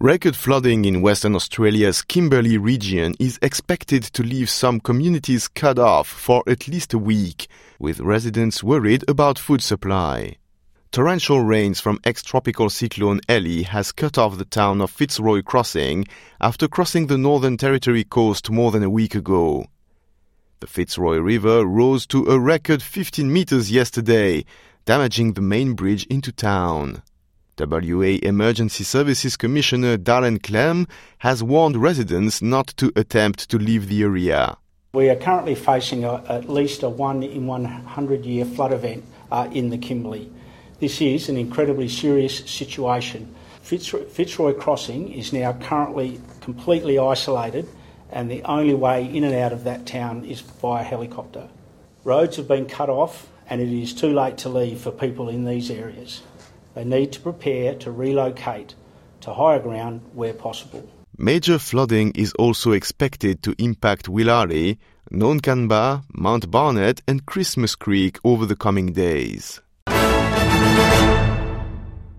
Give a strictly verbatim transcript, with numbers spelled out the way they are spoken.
Record flooding in Western Australia's Kimberley region is expected to leave some communities cut off for at least a week, with residents worried about food supply. Torrential rains from ex-tropical cyclone Ellie has cut off the town of Fitzroy Crossing after crossing the Northern Territory coast more than a week ago. The Fitzroy River rose to a record fifteen meters yesterday, damaging the main bridge into town. W A Emergency Services Commissioner Darren Clem has warned residents not to attempt to leave the area. We are currently facing a, at least a one in one hundred year flood event uh, in the Kimberley. This is an incredibly serious situation. Fitzroy, Fitzroy Crossing is now currently completely isolated, and the only way in and out of that town is via helicopter. Roads have been cut off, and it is too late to leave for people in these areas. They need to prepare to relocate to higher ground where possible. Major flooding is also expected to impact Willari, Nonkanba, Mount Barnett and Christmas Creek over the coming days.